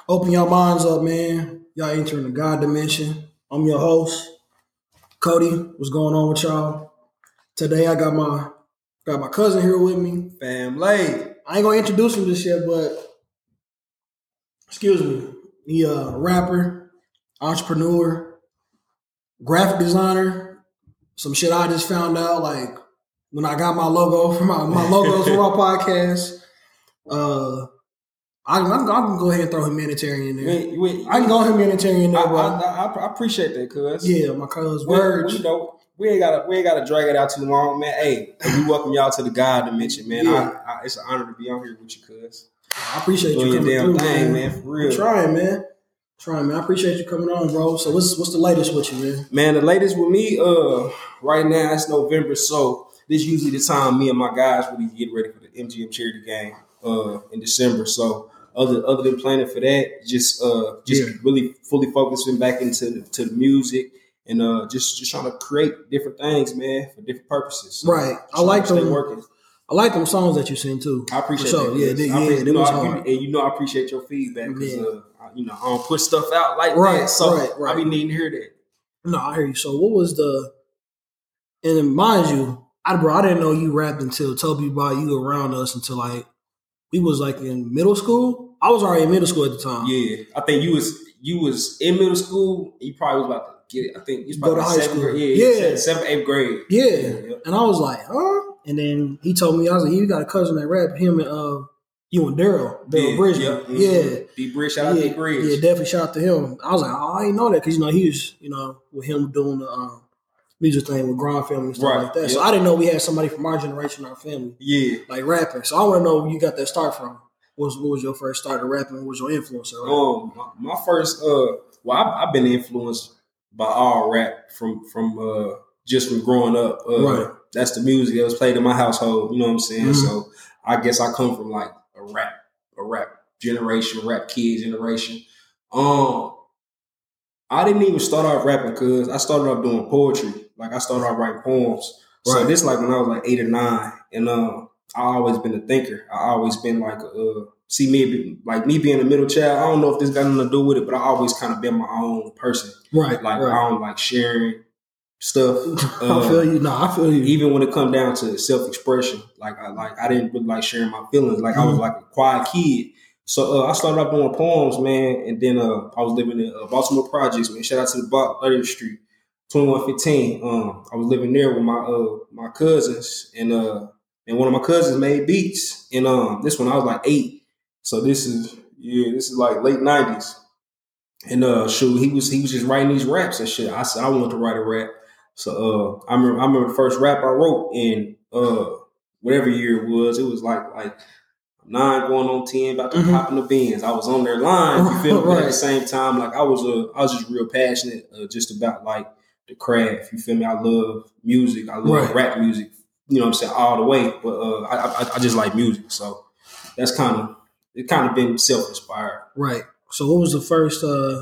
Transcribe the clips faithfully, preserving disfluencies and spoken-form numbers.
Open your minds up, man. Y'all entering the God dimension. I'm your host, Cody. What's going on with y'all? Today I got my got my cousin here with me. Family. I ain't gonna introduce him just yet, but excuse me. He a rapper, entrepreneur, graphic designer. Some shit I just found out, like when I got my logo for my, my logos for my podcast. Uh I, I, I can go ahead and throw humanitarian in there. Wait, wait, I can go humanitarian in there, I, bro. I, I, I appreciate that, cuz. Yeah, my cousin's We, words. we, you know, we ain't gotta we ain't gotta drag it out too long, man. Hey, we welcome y'all to the God dimension, man. Yeah. I, I, it's an honor to be on here with you, cuz. I appreciate Doing you your coming damn through, thing, man. man, for real. I'm trying, man. Trying, man. I appreciate you coming on, bro. So what's what's the latest with you, man? Man, the latest with me, uh, right now it's November, so this is usually the time me and my guys really get ready for the M G M charity game uh in December. So other other than planning for that, just uh just Yeah. really fully focusing back into the, to the music and uh just just trying to create different things, man, for different purposes. So Right. I trying like to stay them. working. I like them songs that you sing too. I appreciate For sure. that. Yeah, cuz. they, I yeah, appreciate, they you know, was I, hard. and you know I appreciate your feedback because Yeah. uh I- you know I don't put stuff out like Right, that, so right, right. I be needing to hear that. No, I hear you. So what was the and mind you, I bro, I didn't know you rapped until Toby brought you around us until like we was like in middle school. I was already in middle school at the time. Yeah, I think you was you was in middle school. You probably was about to get it. I think you was Go about to to high seventh school. grade. Yeah, Yeah. yeah, seventh, eighth grade. Yeah. yeah. And I was like, huh? And then he told me, I was like, you got a cousin that rap, him and uh you and Daryl, Daryl Yeah, Bridgman. yeah, mhm. Yeah. D Bridge, shout out yeah, D Bridge. yeah, definitely shout out to him. I was like, oh, I didn't know that because you know he was, you know, with him doing the um, music thing with Grind Family and stuff Right, like that. So yep. I didn't know we had somebody from our generation, our family, Yeah. like rapping. So I want to know where you got that start from. What was, what was your first start of rapping? What was your influence? Right? Um, my, my first uh, well, I've, I've been influenced by all rap from from uh just from growing up. Uh, Right. That's the music that was played in my household. You know what I'm saying? Mhm. So I guess I come from like a rap, a rap generation, rap kid generation. Um. I didn't even start off rapping because I started off doing poetry. Like I started off writing poems. So Right. this like when I was like eight or nine, and um, I always been a thinker. I always been like uh, see me like me being a middle child. I don't know if this got nothing to do with it, but I always kind of been my own person. Right. Like right. I don't like sharing stuff. I Uh, feel you. No, I feel you. Even when it come down to self expression, like I like I didn't really like sharing my feelings. Like I was Mhm. like a quiet kid. So uh, I started off doing poems, man, and then uh, I was living in uh, Baltimore Projects, man. Shout out to the block, thirtieth Street, twenty-one fifteen. Um, I was living there with my uh, my cousins, and uh, and one of my cousins made beats. And um, this one I was like eight, so this is yeah, this is like late nineties. And uh, shoot, he was he was just writing these raps and shit. I said I wanted to write a rap, so uh, I remember I remember the first rap I wrote in uh, whatever year it was. It was like like. Nine going on ten, about to Mhm. pop in the bins. I was on their line, you feel me? But at Right. the same time, like I was, uh, I was just real passionate, uh, just about like the craft. You feel me? I love music. I love Right. rap music. You know what I'm saying? All the way. But uh, I, I, I just like music, so that's kind of it. Kind of been self inspired. Right. So what was the first? uh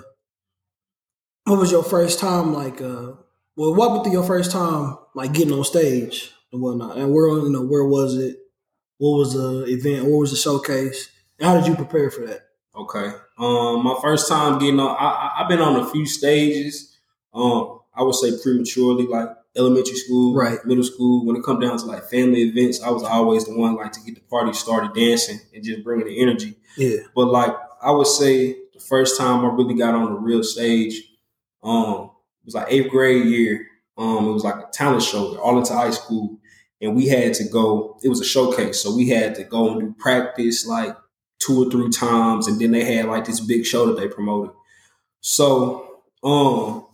What was your first time like? uh Well, walk me through your first time like getting on stage and whatnot, and where you know where was it? What was the event? What was the showcase? And how did you prepare for that? Okay. Um, my first time getting on, I, I, I've been on a few stages. Um, I would say prematurely, like elementary school, Right. middle school. When it come down to like family events, I was always the one like to get the party started dancing and just bringing the energy. Yeah. But like I would say, the first time I really got on the real stage, um, it was like eighth grade year. Um, it was like a talent show, all into high school, and we had to go. It was a showcase, so we had to go and do practice like two or three times, and then they had like this big show that they promoted. So, um,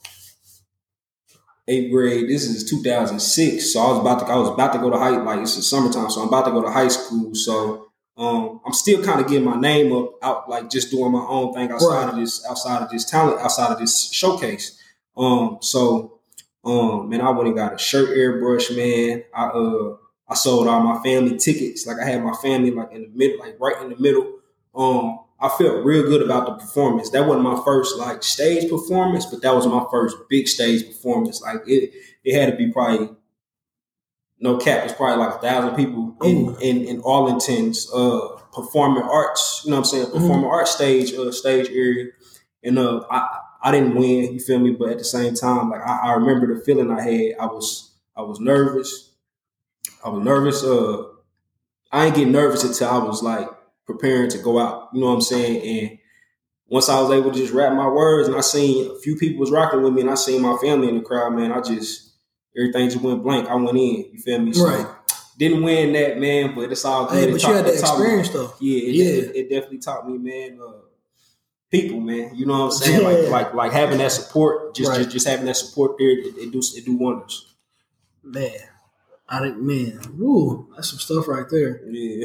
eighth grade. This is two thousand six. So I was about to. I was about to go to high. Like it's the summertime, so I'm about to go to high school. So. Um, I'm still kind of getting my name up out, like just doing my own thing outside Right. of this, outside of this talent, outside of this showcase. Um, so, um, man, I went and got a shirt airbrush, man. I uh, I sold all my family tickets. Like I had my family like in the middle, like right in the middle. Um, I felt real good about the performance. That wasn't my first like stage performance, but that was my first big stage performance. Like it, it had to be probably no cap, it's probably like a thousand people in, in, in Arlington's uh, performing arts, you know what I'm saying, performing mm-hmm. arts stage uh, stage area. And uh, I I didn't win, you feel me? But at the same time, like I, I remember the feeling I had. I was I was nervous. I was nervous. Uh, I didn't get nervous until I was like preparing to go out, you know what I'm saying? And once I was able to just rap my words and I seen a few people was rocking with me and I seen my family in the crowd, man, I just, everything just went blank. I went in, you feel me? So right. Didn't win that, man, but it's all good. Hey, but you had that experience, though. Yeah, it, yeah. It, it definitely taught me, man, uh, people, man. You know what I'm saying? Yeah. Like, like, like having that support, just, right. just, just having that support there, it, it do, it do wonders. Man, I didn't, man. Ooh, that's some stuff right there.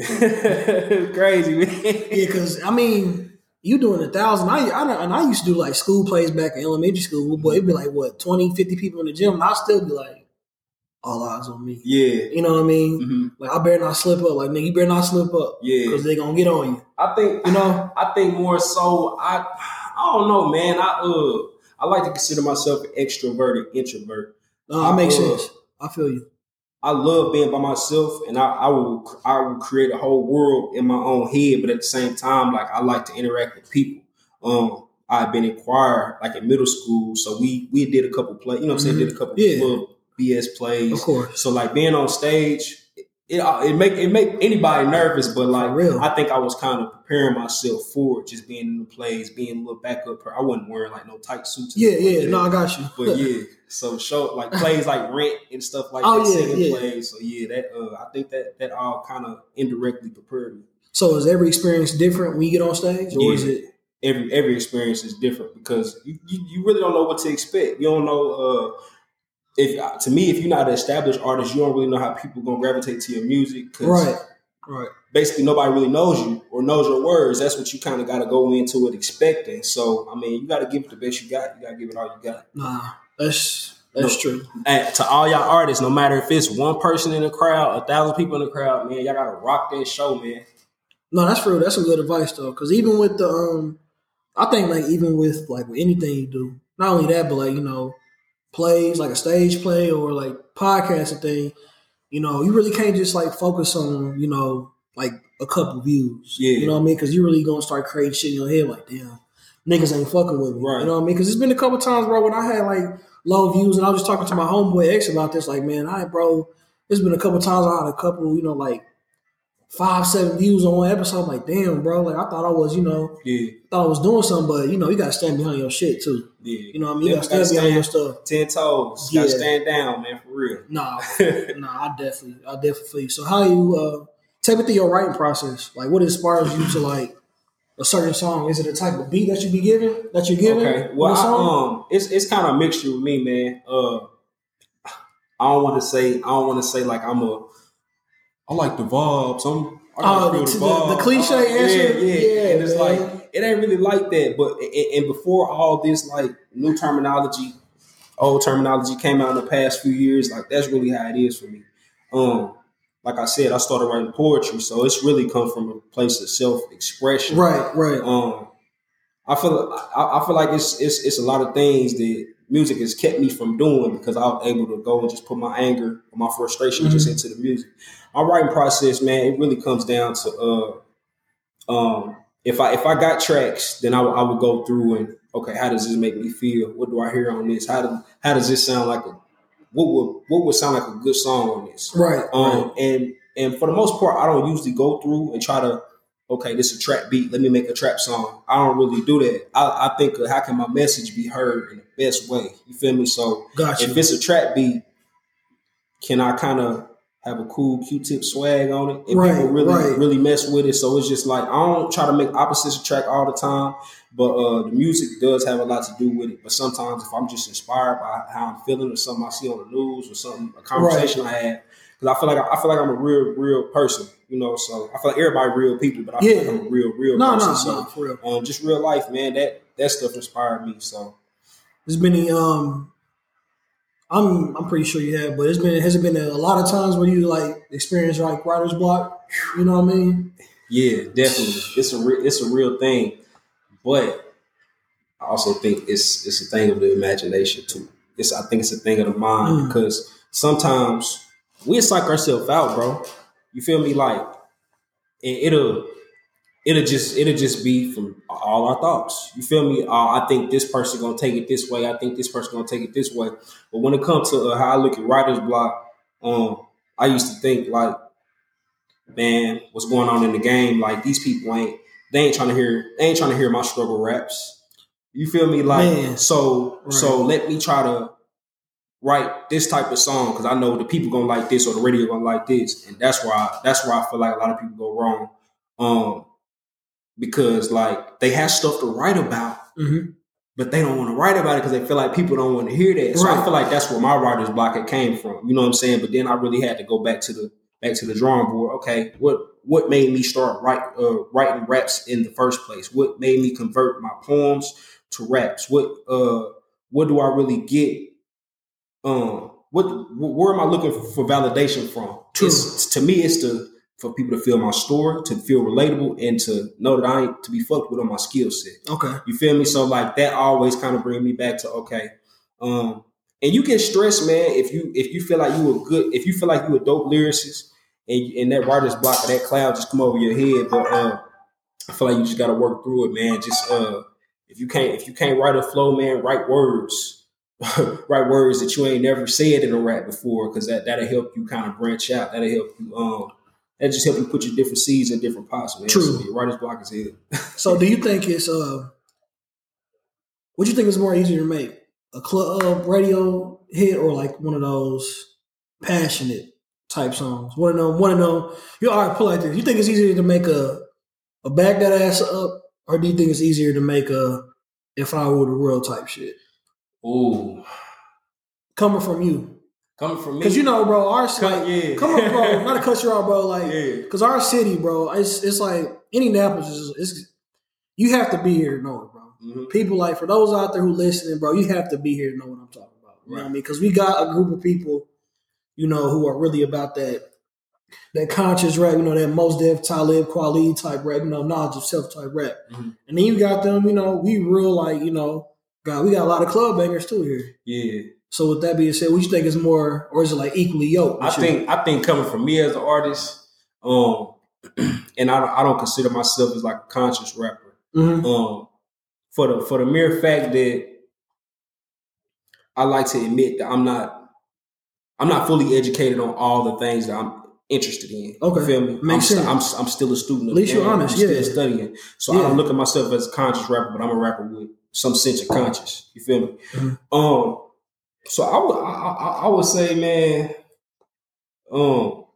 Yeah, crazy, man. Yeah, because I mean. You doing a thousand. I, I and I used to do like school plays back in elementary school, but it'd be like, what, twenty, fifty people in the gym, and I'll still be like, all eyes on me. Yeah. You know what I mean? Mm-hmm. Like, I better not slip up. Like, nigga, you better not slip up. Yeah. Because they going to get on you. I think, you know? I think more so, I I don't know, man. I uh I like to consider myself an extroverted introvert. No, that makes uh, sense. I feel you. I love being by myself, and I, I will I will create a whole world in my own head. But at the same time, like I like to interact with people. Um, I've been in choir like in middle school, so we we did a couple play. You know what I'm saying? Mm-hmm. Did a couple yeah. little B S plays. Of course. So like being on stage, it it make it make anybody nervous, but like real. I think I was kind of preparing myself for it, just being in the plays, being a little backup. I wasn't wearing like no tight suits. Yeah, yeah. Like no, I got you. But yeah. So show like plays like Rent and stuff like oh, that, yeah, singing yeah. plays. So yeah, that uh, I think that that all kind of indirectly prepared me. So is every experience different when you get on stage, or yeah. is it? Every every experience is different because you, you, you really don't know what to expect. You don't know uh, if to me if you're not an established artist, you don't really know how people gonna gravitate to your music. Cause right, right. Basically, nobody really knows you or knows your words. That's what you kind of got to go into it expecting. So I mean, you got to give it the best you got. You got to give it all you got. Nah, that's that's no, true. And to all y'all artists, no matter if it's one person in the crowd, a thousand people in the crowd, man, y'all got to rock that show, man. No, that's true. That's some good advice though, because even with the um. I think like even with like with anything you do, not only that, but like, you know, plays, like a stage play or like podcasting thing, you know, you really can't just like focus on, you know, like a couple views. Yeah. You know what I mean? Because you're really going to start creating shit in your head like, damn, niggas ain't fucking with me. Right. You know what I mean? Because it's been a couple times, bro, when I had like low views and I was just talking to my homeboy X about this, like, man, I, bro, there's been a couple times I had a couple, you know, like, five, seven views on one episode. I'm like, damn, bro. Like, I thought I was, you know, yeah. thought I was doing something, but, you know, you got to stand behind your shit, too. Yeah. You know what I mean? You got to stand behind your stuff. Ten toes. You yeah. got to stand down, man, for real. Nah, nah, I definitely, I definitely feel you. So how you, uh, take me through your writing process. Like, what inspires you to, like, a certain song? Is it a type of beat that you be giving, that you're giving? Okay. Well, I, um, it's it's kind of a mixture with me, man. Uh, I don't want to say, I don't want to say, like, I'm a, I like the vibes. I'm, I oh, the, the, the, the cliche uh, answer? Yeah, yeah. yeah and it's man. like, it ain't really like that. But, and, and before all this, like, new terminology, old terminology came out in the past few years, like, that's really how it is for me. Um, like I said, I started writing poetry, so it's really come from a place of self-expression. Right, right. Um, I feel, I, I feel like it's, it's, it's a lot of things that music has kept me from doing because I was able to go and just put my anger or my frustration mm-hmm. just into the music. My writing process, man, it really comes down to uh, um, if I if I got tracks, then I, w- I would go through and okay, how does this make me feel? What do I hear on this? How do how does this sound like a what would what would sound like a good song on this? Right. Um, right. and and for the most part, I don't usually go through and try to okay, this is a trap beat. Let me make a trap song. I don't really do that. I, I think of how can my message be heard in the best way? You feel me? So gotcha. If it's a trap beat, can I kind of have a cool Q-tip swag on it? And right, people really, right. really mess with it. So it's just like, I don't try to make opposites attract all the time, but uh, the music does have a lot to do with it. But sometimes if I'm just inspired by how I'm feeling or something I see on the news or something, a conversation right. I had, because I feel like I feel like I'm a real, real person, you know. So I feel like everybody real people, but I feel yeah. like I'm a real, real no, person. No, so, no, for real. Um, just real life, man. That that stuff inspired me. So there's been um, I'm I'm pretty sure you have, but it's been has it been a lot of times where you like experience like writer's block? You know what I mean? Yeah, definitely. It's a re- it's a real thing, but I also think it's it's a thing of the imagination too. It's I think it's a thing of the mind mm. because sometimes we'll psych ourselves out, bro. You feel me? Like and it'll it'll just it'll just be from all our thoughts. You feel me? Uh, I think this person gonna take it this way. I think this person gonna take it this way. But when it comes to uh, how I look at writer's block, um, I used to think like, man, what's going on in the game? Like these people ain't they ain't trying to hear they ain't trying to hear my struggle raps. You feel me? Like man. so right. so let me try to write this type of song because I know the people gonna like this or the radio gonna like this, and that's why I, that's where I feel like a lot of people go wrong. Um, because like they have stuff to write about, mm-hmm. but they don't want to write about it because they feel like people don't want to hear that. So right. I feel like that's where my writer's block it came from. You know what I'm saying? But then I really had to go back to the back to the drawing board. Okay, what what made me start write, uh, writing raps in the first place? What made me convert my poems to raps? What uh what do I really get? Um, what where am I looking for validation from? It's, to me, it's to for people to feel my story, to feel relatable, and to know that I ain't to be fucked with on my skill set. Okay, you feel me? So like that always kind of bring me back to okay. Um, and you get stressed, man, if you if you feel like you a good, if you feel like you a dope lyricist, and and that writer's block or that cloud just come over your head, but uh, I feel like you just got to work through it, man. Just uh, if you can't if you can't write a flow, man, write words. Write words that you ain't never said in a rap before, because that that'll help you kind of branch out. That'll help you. Um, that just help you put your different seeds in different pots, man. True. So your writer's block is it. So, do you think it's uh, what do you think is more easier to make, a club radio hit or like one of those passionate type songs? One of them. One of them. You all right? Pull like this. You think it's easier to make a a back that ass up, or do you think it's easier to make a if I were the world type shit? Ooh, coming from you, coming from me, because you know, bro, our Come, like, yeah. come on, bro, not to cut you off, bro, like, because yeah. our city, bro, it's it's like Indianapolis is, it's you have to be here to know it, bro. Mm-hmm. People like for those out there who listening, bro, you have to be here to know what I'm talking about. You right. know what I mean? Because we got a group of people, you know, who are really about that that conscious rap, you know, that Mos Def, Talib, Kweli type rap, you know, knowledge of self type rap, mm-hmm. and then you got them, you know, we real like, you know. God, we got a lot of club bangers too here. Yeah. So with that being said, what you think is more, or is it like equally yoked? I think I think coming from me as an artist, um, and I don't, I don't consider myself as like a conscious rapper. Mm-hmm. Um, for the for the mere fact that I like to admit that I'm not I'm not fully educated on all the things that I'm interested in. Okay, you feel me? Makes I'm, sense. I'm, I'm still a student. At least you're honest. I'm yeah. still studying, so yeah. I don't look at myself as a conscious rapper, but I'm a rapper with some sense of conscious. You feel me? Mm-hmm. Um, so I would, I, I, I would say, man, um,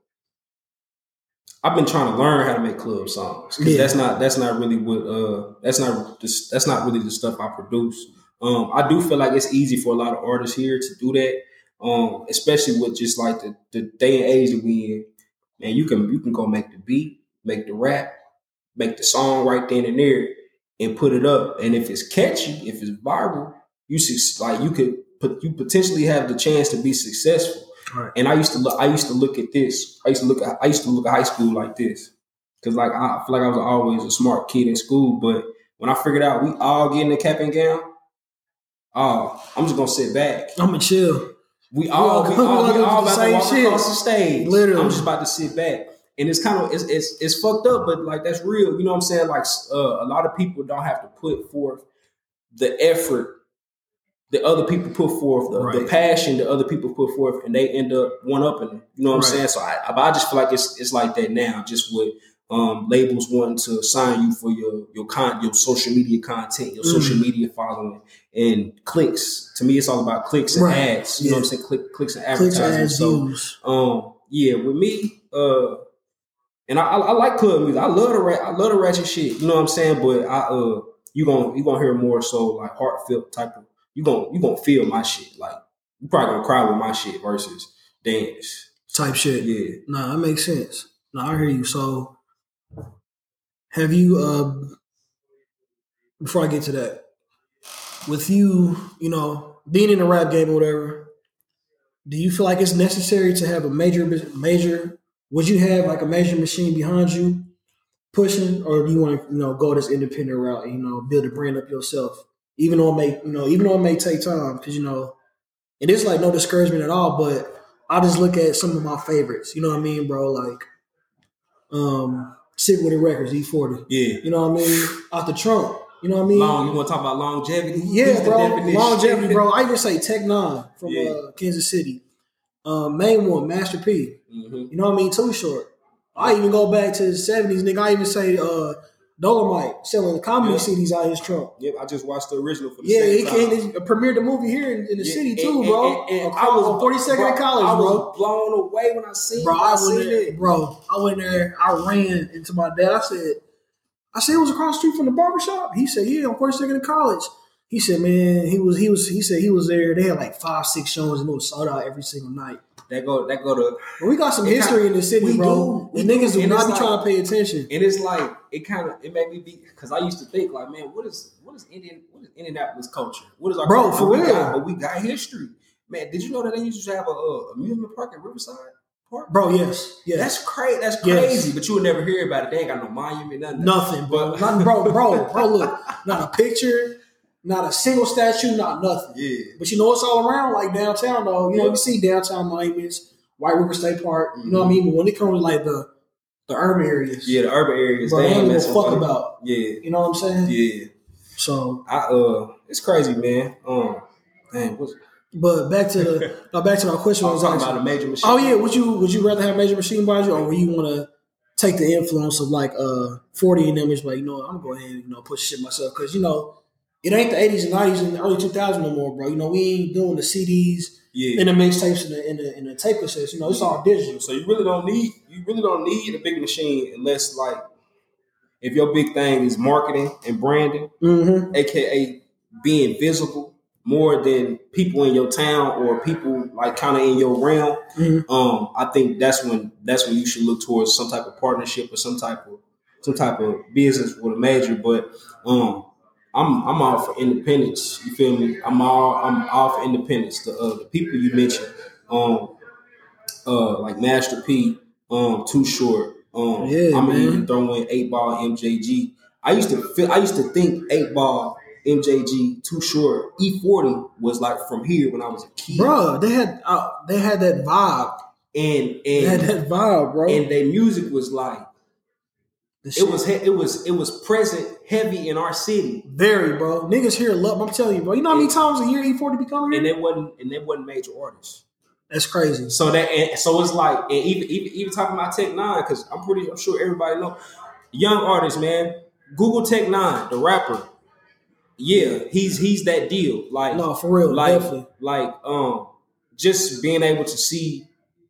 I've been trying to learn how to make club songs because yeah. that's not that's not really what uh that's not just, that's not really the stuff I produce. Um, I do feel like it's easy for a lot of artists here to do that, um, especially with just like the, the day and age that we in. Man, you can you can go make the beat, make the rap, make the song right then and there. And put it up, and if it's catchy, if it's viral, you like you could put you potentially have the chance to be successful. Right. And I used to look, I used to look at this. I used to look at I used to look at high school like this, because like I feel like I was always a smart kid in school. But when I figured out we all get in the cap and gown, oh, I'm just gonna sit back. I'm gonna chill. We all we all, we all about to walk shit. across the stage. Literally, I'm just about to sit back. And it's kind of it's, it's it's fucked up, but like that's real. You know what I'm saying? Like uh, a lot of people don't have to put forth the effort that other people put forth, the, right. the passion that other people put forth, and they end up one upping it. You know what right. I'm saying? So I, I just feel like it's it's like that now, just with um, labels wanting to sign you for your your con your social media content, your mm. social media following, and clicks. To me, it's all about clicks and right. ads. You yeah. know what I'm saying? Click, clicks and advertising. So um, yeah, with me. Uh, And I, I like club music. I love the I love the ratchet shit. You know what I'm saying? But I uh you gonna you gonna hear more so like heartfelt type of you gonna you gonna feel my shit. Like you probably gonna cry with my shit versus dance type shit. Yeah. Nah, that makes sense. Nah, I hear you. So have you uh before I get to that, with you, you know, being in the rap game or whatever, do you feel like it's necessary to have a major major would you have like a major machine behind you pushing, or do you want to, you know, go this independent route and, you know, build a brand up yourself? Even though it may, you know, even though it may take time, because, you know, it is like no discouragement at all, but I just look at some of my favorites. You know what I mean, bro? Like, um, Sick With It Records, E forty. Yeah. You know what I mean? Out the trunk. You know what I mean? Long. You want to talk about longevity? Yeah, bro. Longevity, bro. I even say Tech Nine from yeah. uh, Kansas City. Um, main one, Master P. Mm-hmm. You know what I mean? Too Short. I even go back to the seventies, nigga. I even say uh, Dolomite selling the comedy yeah. C Ds out of his trunk. Yep, I just watched the original for the yeah, second he time. came, he premiered the movie here in, in the yeah, city and, too, and, bro. And, and, and I was on forty-second in college, I bro. I was blown away when I seen bro, it. I, I went seen there, it. Bro, I went there. I ran into my dad. I said, I said it was across the street from the barbershop. He said, yeah, on forty-second in college. He said, man, he was, he was, he said he was there. They had like five, six shows and it was sold out every single night. That go, that go to. But we got some history in the city, bro. Do, and niggas do, do not be like, trying to pay attention. And it's like it kind of it made me be because I used to think like, man, what is what is Indian what is Indianapolis culture? What is our bro culture? for but real? We got, but we got history, man. Did you know that they used to have a uh, amusement park at Riverside Park? Bro, yes, yes. That's crazy. That's crazy. Yes. But you would never hear about it. They ain't got no monument, nothing. Nothing, bro. Not, bro, bro, bro. Look, not a picture. Not a single statue, not nothing. Yeah. But you know it's all around, like downtown, though. You know, yeah. you see downtown monuments, White River State Park. You know what I mean? But when it comes to like the the urban areas, yeah, the urban areas, bro, they ain't ain't give a fuck about. about. Yeah, you know what I'm saying? Yeah. So I uh, it's crazy, man. Um, dang, what's But back to the now back to our question. I was talking actually, about a Major Machine. Oh yeah, would you would you rather have Major Machine behind you, or would you want to take the influence of like uh forty and them? It's like, you know, I'm gonna go ahead and you know push shit myself because you know. It ain't the eighties and nineties and the early two thousands no more, bro. You know, we ain't doing the C Ds yeah. and the mixtapes and the, and, the, and the tape cassettes. You know, it's all digital. So you really don't need you really don't need a big machine unless like if your big thing is marketing and branding, mm-hmm. aka being visible more than people in your town or people like kind of in your realm. Mm-hmm. Um, I think that's when that's when you should look towards some type of partnership or some type of some type of business with a major. But um. I'm I'm all for independence. You feel me? I'm all I'm all for independence. The uh, the people you mentioned, um, uh, like Master P, um, Too Short. Um, yeah, I'm gonna even throw in eight Ball, M J G. I used to feel I used to think eight Ball, M J G, Too Short, E forty was like from here when I was a kid. Bro, they had uh, they had that vibe, and and they had that vibe, bro. And their music was like. It was it was it was present heavy in our city. Very, bro. Niggas here love. I'm telling you, bro. You know how many times a year E forty be coming here? And they wasn't and they wasn't major artists. That's crazy. So that and so it's like and even even even talking about Tech Nine because I'm pretty I'm sure everybody know young artists, man. Google Tech Nine, the rapper. Yeah, he's he's that deal. Like no, for real, like definitely. like um just being able to see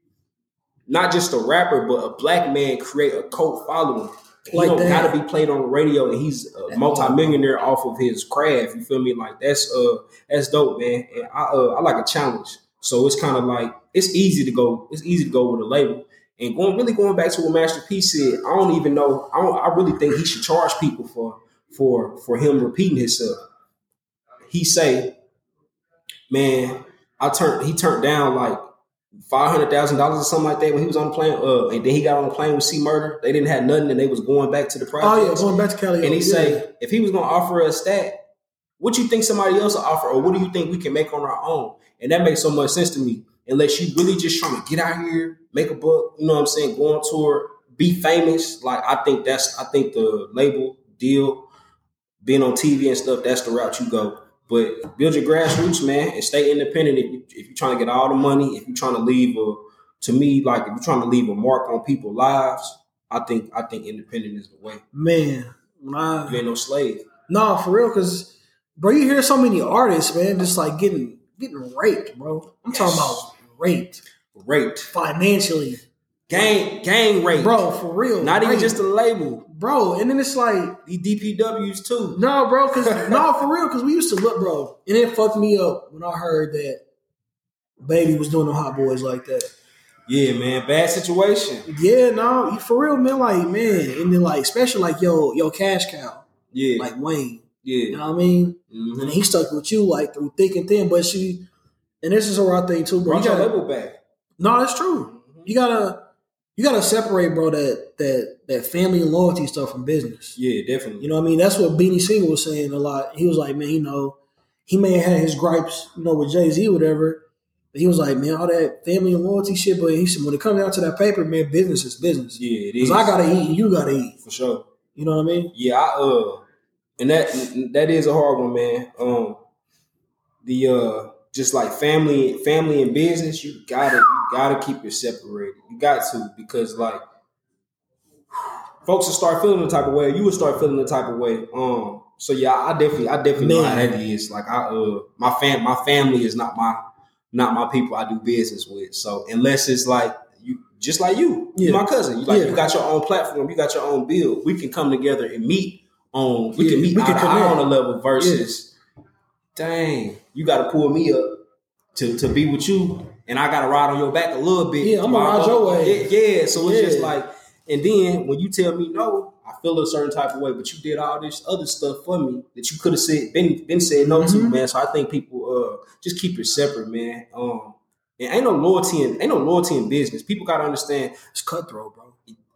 not just a rapper but a black man create a cult following. He like don't that. Gotta be played on the radio, and he's a multi-millionaire off of his craft. You feel me? Like that's uh that's dope, man. And I uh I like a challenge, so it's kind of like it's easy to go. It's easy to go with a label. And going really going back to what Master P said, I don't even know. I don't, I really think he should charge people for for for him repeating himself. He say, man, I turned. He turned down like. Five hundred thousand dollars or something like that when he was on the plane, uh, and then he got on the plane with C Murder. They didn't have nothing, and they was going back to the project. Oh yeah, going back to Cali. And he yeah. say, if he was gonna offer us that, what you think somebody else will offer, or what do you think we can make on our own? And that makes so much sense to me. Unless you really just trying to get out here, make a buck, you know what I'm saying, go on tour, be famous. Like I think that's, I think the label deal, being on T V and stuff, that's the route you go. But build your grassroots, man, and stay independent. If, you, if you're trying to get all the money, if you're trying to leave a, to me, like if you're trying to leave a mark on people's lives, I think I think independent is the way. Man, nah. You ain't no slave. Nah, for real, because bro, you hear so many artists, man, just like getting getting raped, bro. I'm yes. talking about raped, raped financially, gang gang rape, bro, for real. Not raped. even just a label. Bro, and then it's like these D P Ws too. No, bro, because no, for real, because we used to look, bro, and it fucked me up when I heard that Baby was doing the Hot Boys like that. Yeah, man, bad situation. Yeah, no, for real, man, like man, and then like especially like yo, yo, Cash Cow, yeah, like Wayne, yeah, you know what I mean, mm-hmm. and he stuck with you like through thick and thin, but she, and this is where I think too, bro. Brought you gotta, your label back. No, that's true. Mm-hmm. You gotta. You gotta separate, bro, that that that family and loyalty stuff from business. Yeah, definitely. You know what I mean? That's what Beanie Siegel was saying a lot. He was like, man, you know, he may have had his gripes, you know, with Jay-Z or whatever, He was like, man, all that family and loyalty shit, but he said, when it comes down to that paper, man, business is business. Yeah, it is. Because I gotta eat, and you gotta eat. For sure. You know what I mean? Yeah, I, uh, and that that is a hard one, man. Um, the uh, just like family, family and business, you gotta you gotta keep it separated. You got to, because like folks will start feeling the type of way. You will start feeling the type of way. Um, so yeah, I definitely, I definitely know how that is. Like I, uh, my fam, my family is not my, not my people I do business with. So unless it's like you, just like you, yeah. my cousin, you like yeah. you got your own platform, you got your own build. We can come together and meet on. We yeah, can meet we can eye on a level versus, yeah. dang, you got to pull me up to to be with you, and I got to ride on your back a little bit. Yeah, I'm gonna ride your way. Yeah, yeah. So it's yeah. just like, and then when you tell me no, I feel a certain type of way, but you did all this other stuff for me that you could have said, been been said no mm-hmm. to, man. So I think people uh just keep it separate, man. Um, and ain't no loyalty in ain't no loyalty in business. People gotta understand it's cutthroat, bro.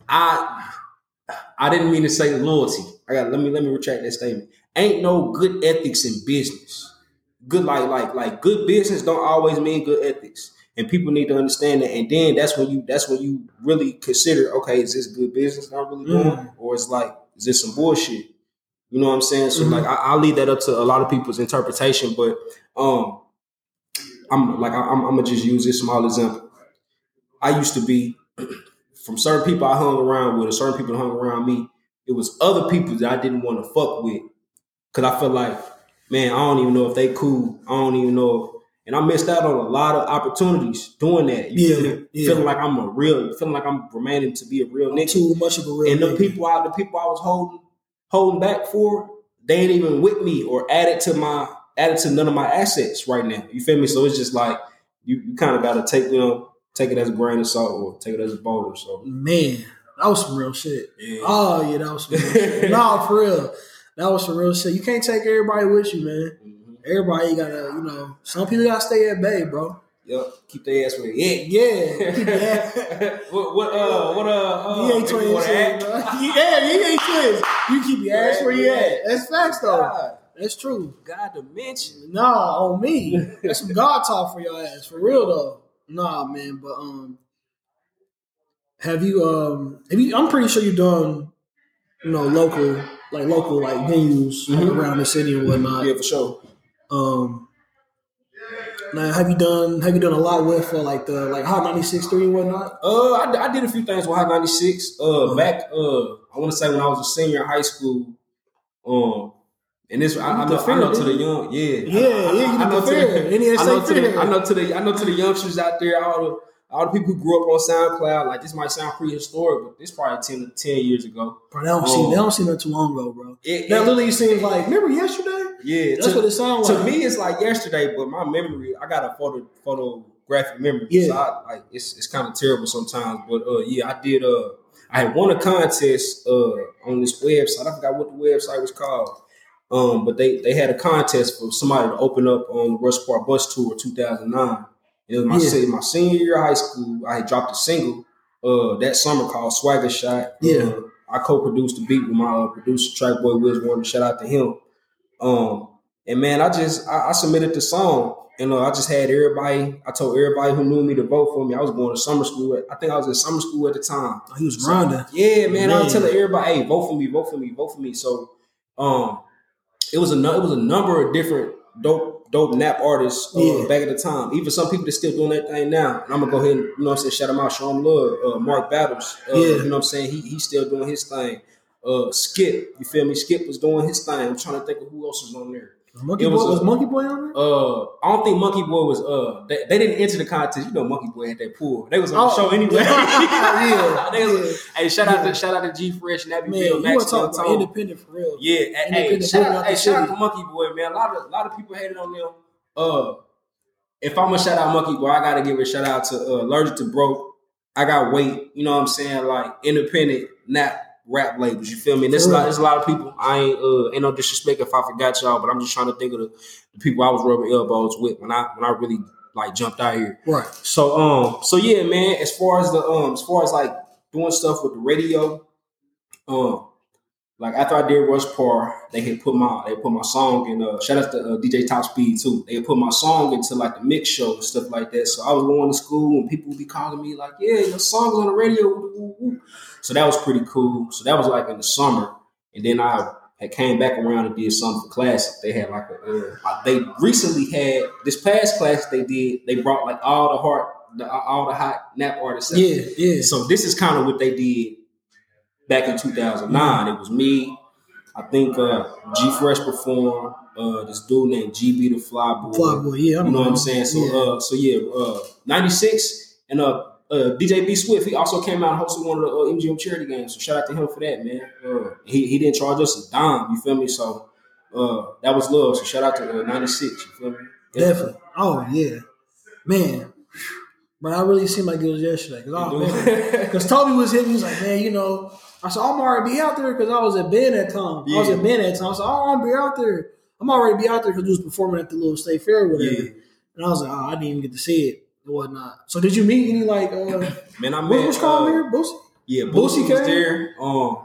I I didn't mean to say loyalty. I got let me let me retract that statement. Ain't no good ethics in business. Good like like like good business don't always mean good ethics. And people need to understand that. And then that's when you that's when you really consider, okay, is this good business I'm really doing? Mm. Or it's like, is this some bullshit? You know what I'm saying? So mm-hmm. like I, I'll leave that up to a lot of people's interpretation. But um I'm like I, I'm, I'm gonna just use this small example. I used to be from certain people I hung around with, or certain people that hung around me, it was other people that I didn't want to fuck with. Cause I felt like, man, I don't even know if they cool. I don't even know if And I missed out on a lot of opportunities doing that. You yeah, feel me? Yeah. Feeling like I'm a real, feeling like I'm remaining to be a real nigga. Too much of a real and nigga. And the people I, the people I was holding, holding back for, they ain't even with me or added to my, added to none of my assets right now. You feel me? So it's just like you, you kind of got to take, you know, take it as a grain of salt or take it as a boulder. So man, that was some real shit. Yeah. Oh yeah, that was some real shit. Nah, for real, that was some real shit. You can't take everybody with you, man. Mm-hmm. Everybody gotta, you know, some people gotta stay at bay, bro. Yep, keep their ass where they at. Yeah, keep their ass. what, what, uh, what, uh, uh you ain't twins, bro. Yeah, you ain't twins. You keep your ass where you at. That's facts, though. God. That's true. God dimension. Nah, on me. That's some God talk for your ass, for real though. Nah, man, but um, have you um, have you? I'm pretty sure you've done, you know, local, like local, like venues mm-hmm. like, around the city and whatnot. Yeah, for sure. Um, now have you done have you done a lot with uh, like the like Hot ninety-six point three and whatnot? Uh, I, I did a few things with Hot ninety-six. Uh, uh-huh. back uh, I want to say when I was a senior in high school. Um, and this I, I know fair, I know to the young, yeah, yeah, I, I, yeah. You I, I know to the, I know to the I know to the I know to the youngsters out there, all the all the people who grew up on SoundCloud. Like this might sound prehistoric, but this probably ten, ten years ago. Bro, they don't um, see they don't see that too long ago, bro. It, that it, literally seems like remember yesterday. Yeah, that's to, what it sounds like. To me, it's like yesterday, but my memory, I got a photo photographic memory. Yeah, so I, like it's it's kind of terrible sometimes. But uh, yeah, I did. Uh, I had won a contest uh on this website. I forgot what the website was called. Um, but they they had a contest for somebody to open up on the Rush Park Bus Tour two thousand nine. It was my yeah. se- my senior year of high school. I had dropped a single uh that summer called Swagger Shot. Yeah, uh, I co-produced the beat with my uh, producer Track Boy Wiz Warner. Shout out to him. Um, and man, I just I, I submitted the song, and uh, I just had everybody. I told everybody who knew me to vote for me. I was going to summer school. At, I think I was in summer school at the time. Oh, he was grinding. So, yeah, man, man. I was telling everybody, "Hey, vote for me, vote for me, vote for me." So, um, it was a it was a number of different dope dope nap artists uh, yeah. back at the time. Even some people that's still doing that thing now. And I'm gonna go ahead and you know what I'm saying, shout them out, show them love. Uh, Mark Battles, uh, yeah. you know what I'm saying. He he's still doing his thing. Uh, Skip, you feel me? Skip was doing his thing. I'm trying to think of who else was on there. Monkey Boy was, was Monkey Boy on there? Uh, I don't think Monkey Boy was. Uh, they, they didn't enter the contest. You know, Monkey Boy had that pool. They was on the oh. show anyway. yeah, they was, yeah. Hey, shout out yeah. to shout out to G Fresh and Abby Bill. Man, you want to talk about independent for real? Yeah, hey, shout out, hey, shout out to Monkey Boy, man. A lot of a lot of people hated on them. Uh, if I'm gonna shout out Monkey Boy, I gotta give a shout out to uh, Allergic to Broke. I got Weight. You know what I'm saying? Like independent nap rap labels, you feel me? And there's a lot, there's a lot of people. I ain't uh, ain't no disrespect if I forgot y'all, but I'm just trying to think of the, the people I was rubbing elbows with when I when I really like jumped out here. Right. So um, so yeah, man. As far as the um, as far as like doing stuff with the radio, um, like after I did Rush Par, they had put my they put my song in. Uh, shout out to uh, D J Top Speed too. They had put my song into like the mix show and stuff like that. So I was going to school and people would be calling me like, "Yeah, your song's on the radio." Woo, woo, woo. So that was pretty cool. So that was like in the summer, and then I had came back around and did something for Classic. They had like a uh, they recently had this past class they did. They brought like all the hard, the, all the hot nap artists. Yeah, yeah. So this is kind of what they did. Back in two thousand nine, it was me. I think uh, G Fresh performed. Uh, this dude named G B the Fly Boy. Fly Boy, yeah, I you know, know what I'm saying. So, yeah. uh, so yeah, uh, ninety-six, and uh, uh, D J B Swift. He also came out and hosted one of the uh, M G M charity games. So shout out to him for that, man. Uh, he he didn't charge us a dime. You feel me? So uh, that was love. So shout out to uh, ninety-six. You feel me? Yeah. Definitely. Oh yeah, man. But I really seemed like it was yesterday. Because oh, Toby was hitting me. He was like, man, you know, I said, I'm already be out there because I was at Ben at time. Yeah. I was at Ben at time. I said, oh, I'm be out there. I'm already be out there because we was performing at the little state fair or whatever. Yeah. And I was like, oh, I didn't even get to see it and whatnot. So did you meet any like uh man, I met what was called uh, here? Boosie? Yeah, Boosie was there. Um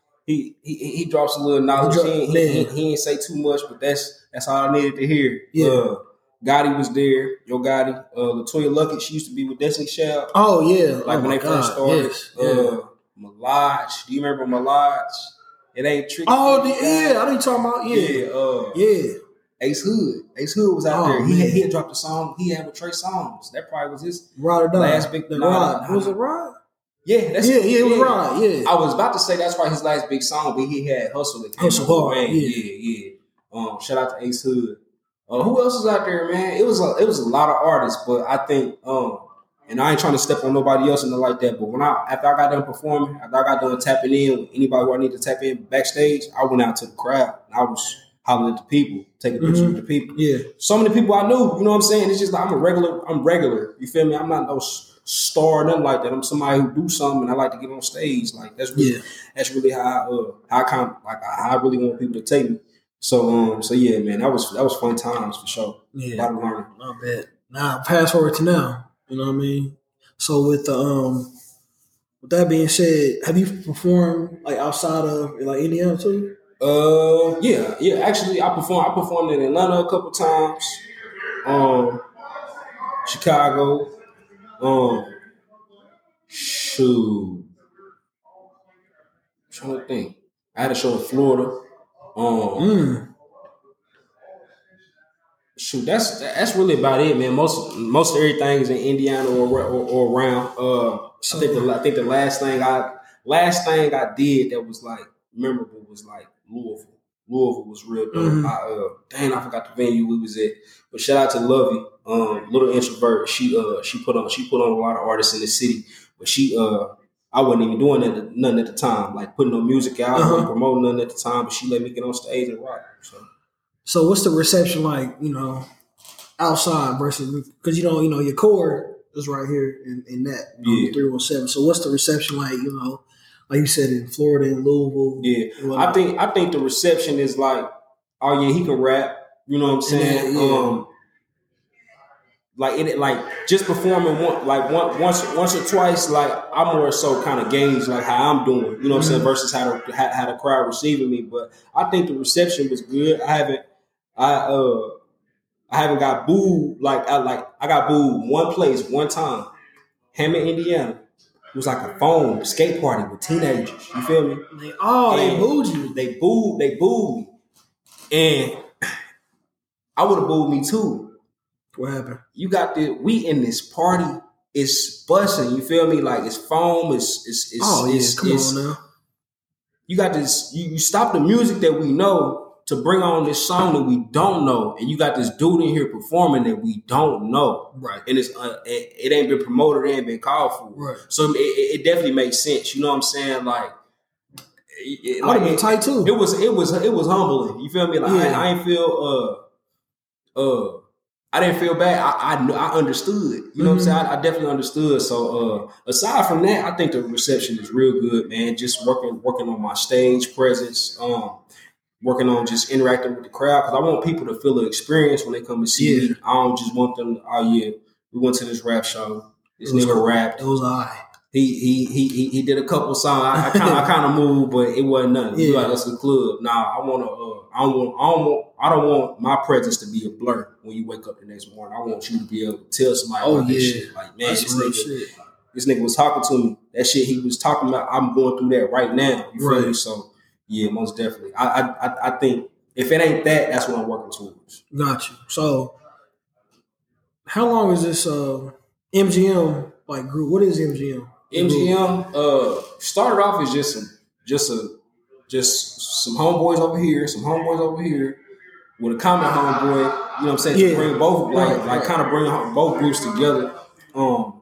he he he drops a little knowledge. He, he, he, he, he ain't say too much, but that's that's all I needed to hear. Yeah. Uh, Gotti was there. Yo Gotti. Uh, Latoya Luckett, she used to be with Destiny Child. Oh, yeah. Like oh when they God. first started. Yes. Uh, yeah. Malaj. Do you remember Malaj? It ain't tricky. Oh, the, yeah. I know you talking about. Yeah. Yeah. Uh, yeah. Ace Hood. Ace Hood was out oh, there. He man. had, he had dropped a song. He had with Trey Songz. That probably was his Rod or last big. The nah, Rod. nah, Was nah. it Rod? Yeah, that's yeah, yeah, it was yeah. Rod. Yeah. I was about to say that's probably his last big song, but he had Hustle. That came Hustle Hard. Yeah. yeah, yeah. Um, shout out to Ace Hood. Uh, who else was out there, man? It was a, it was a lot of artists, but I think, um, and I ain't trying to step on nobody else and nothing like that. But when I after I got done performing, after I got done tapping in with anybody who I need to tap in backstage, I went out to the crowd and I was hollering at the people, taking pictures mm-hmm. with the people. Yeah, so many people I knew. You know what I'm saying? It's just like I'm a regular. I'm regular. You feel me? I'm not no star or nothing like that. I'm somebody who do something and I like to get on stage. Like that's really, yeah. that's really how I, uh, how I kind of like how I really want people to take me. So um, so yeah, man, that was that was fun times for sure. Yeah, a lot of learning. Not bad. Now, fast forward to now. You know what I mean? So with the um, with that being said, have you performed like outside of like Indiana too? Uh, yeah, yeah. Actually, I performed. I performed in Atlanta a couple times. Um, Chicago. Um, shoot. I'm trying to think. I had a show in Florida. Um, mm. Shoot, that's that's really about it, man. Most most of everything is in Indiana or or, or around. Uh, so, I think the I think the last thing I last thing I did that was like memorable was like Louisville. Louisville was real dope. Mm-hmm. I, uh, dang, I forgot the venue we was at. But shout out to Lovey, um, Little Introvert. She uh she put on she put on a lot of artists in the city, but she uh. I wasn't even doing that, nothing at the time, like putting no music out, uh-huh. promoting nothing at the time, but she let me get on stage and rock. So, so what's the reception like, you know, outside versus, because, you know, you know, your core is right here in, in that, you know, yeah. three one seven. So what's the reception like, you know, like you said, in Florida and Louisville? Yeah, I think I think the reception is like, oh, yeah, he can rap, you know what I'm saying? Yeah, yeah. Um, Like it, like just performing one, like one, once, once or twice. Like I'm more so kind of gauge like how I'm doing, you know what I'm saying, versus how the how, how the crowd receiving me. But I think the reception was good. I haven't, I uh, I haven't got booed like I like I got booed one place one time, Hammond, Indiana. It was like a phone skate party with teenagers. You feel me? They, oh, and they booed you. They booed. They booed me, and I would have booed me too. What happened? You got the we in this party. It's busting. You feel me? Like it's foam. It's it's it's. Oh yeah, it's, come it's, on now. You got this. You, you stop the music that we know to bring on this song that we don't know, and you got this dude in here performing that we don't know. Right. And it's uh, it, it ain't been promoted. It ain't been called for. Right. So it, it definitely makes sense. You know what I'm saying? Like. It, I would have been tight too. It was it was it was humbling. You feel me? Like yeah. I, I ain't feel uh uh. I didn't feel bad. I I, knew, I understood. You know mm-hmm. what I'm saying? I, I definitely understood. So uh, aside from that, I think the reception is real good, man. Just working working on my stage presence, um, working on just interacting with the crowd because I want people to feel the experience when they come to see yeah. me. I don't just want them. To, oh yeah, we went to this rap show. This nigga cool. rapped. It was I. He he he he, he did a couple songs. I kind of I kind of moved, but it wasn't nothing. Yeah. Like, that's a club. Nah, I want to. Uh, I don't want. I don't want. I don't want my presence to be a blur when you wake up the next morning. I want you to be able to tell somebody oh, about yeah. this shit. Like, man, that's this nigga, shit. this nigga was talking to me. That shit he was talking about. I'm going through that right now. You right. feel me? So yeah, most definitely. I I I think if it ain't that, that's what I'm working towards. Got you. So how long is this uh, M G M like group? What is M G M? M G M uh, started off as just a, just a just some homeboys over here, some homeboys over here with a common homeboy. You know what I'm saying? Yeah. To bring both like right, like right. kind of bring both groups together. Um,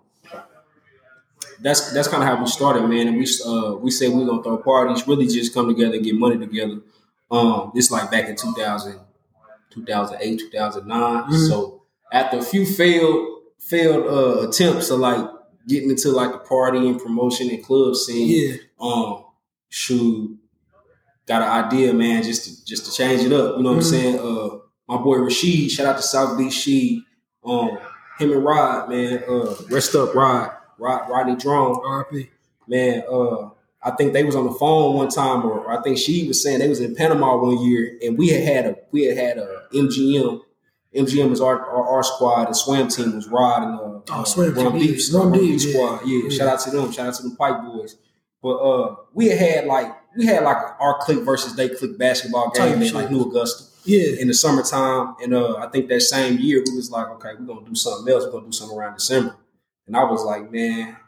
that's that's kind of how we started, man. And we uh, we said we were gonna throw parties, really just come together and get money together. Um, this like back in two thousand, two thousand eight, two thousand nine. Mm-hmm. So after a few failed failed uh, attempts of like getting into like the party and promotion and club scene, yeah. um, shoot, got an idea, man, just to just to change it up. You know what mm-hmm. I'm saying? Uh, my boy Rashid, shout out to South Beach Sheed, um, him and Rod, man, uh, rest up, Rod, Rod, Rodney Drone, R I P man. Uh, I think they was on the phone one time, or I think she was saying they was in Panama one year, and we had had a we had had a M G M. M G M was our, our our squad. The swam team was Rod and uh, oh, uh, swam Rum team. Deep, Rum Rum Deep Deep squad. Yeah. yeah, shout out to them. Shout out to them Pike boys. But uh, we had had like we had like our clique versus they clique basketball game in like New Augusta. Yeah, in the summertime, and uh, I think that same year we was like, okay, we're gonna do something else. We're gonna do something around December. And I was like, man,